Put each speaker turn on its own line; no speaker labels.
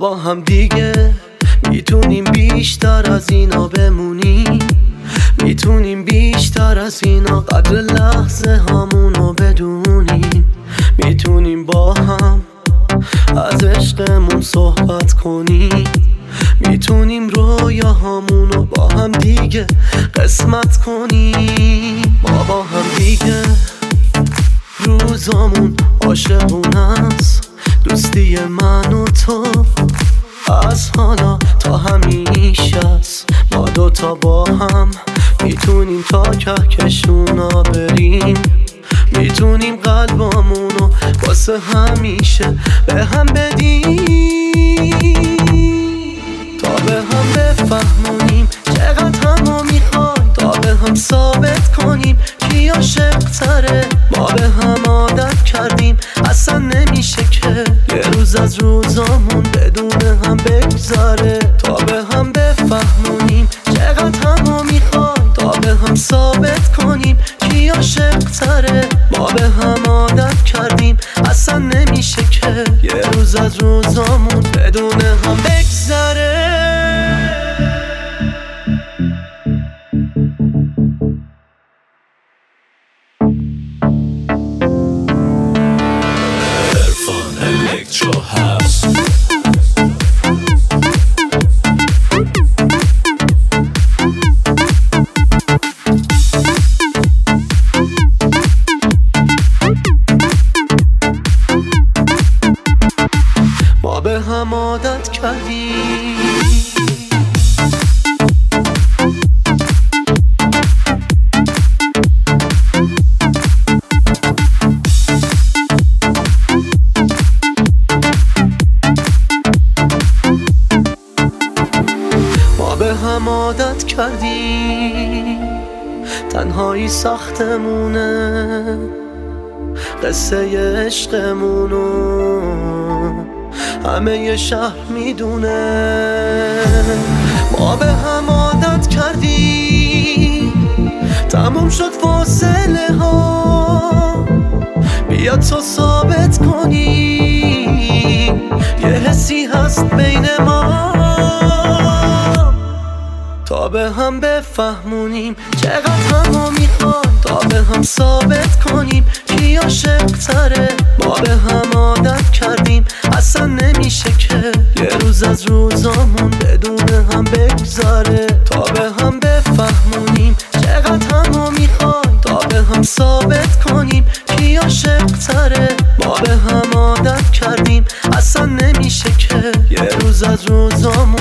با هم دیگه میتونیم بیشتر از اینا بمونیم، میتونیم بیشتر از اینا قدر لحظه همونو بدونیم، میتونیم با هم از عشقمون صحبت کنیم، میتونیم رویاهامونو با هم دیگه قسمت کنیم. ما با هم دیگه روزامون عاشقونه است، دوستی من و تو از حالا تا همیشه است. ما دوتا با هم میتونیم تا کهکشونا بریم، میتونیم قلبامونو واسه همیشه به هم بدیم، تا به هم بفهمونیم چقدر همو میخوایم، تا به هم ثابت کنیم کی عاشق تره. ما به هم عادت کردیم اصلا نمیشه که یه روز از روزامون بدون هم بگذره، تا به هم بفهمونیم چقدر همو میخوایم، تا به هم ثابت کنیم کی عاشق تره. ما به هم عادت کردیم اصلا نمیشه که یه روز از روزامون بدون هم بگذره.
Electro House.
ما به هم عادت کردیم هم عادت کردیم تنهایی سختمونه، قصه عشقمونو همه ی شهر میدونه. ما به هم عادت کردیم تموم شد فاصله ها، بیا تو ثابت کنیم یه حسی هست بین ما، تا به هم بفهمونیم چقدر همو میخوایم، تا به هم ثابت کنیم کی عاشق تره. ما به هم عادت کردیم اصلا نمیشه که یه روز از روزامون بدون هم بگذره، تا به هم بفهمونیم چقدر همو میخوایم، تا به هم ثابت کنیم کی عاشق تره. ما به هم عادت کردیم اصلا نمیشه که یه روز از روزامون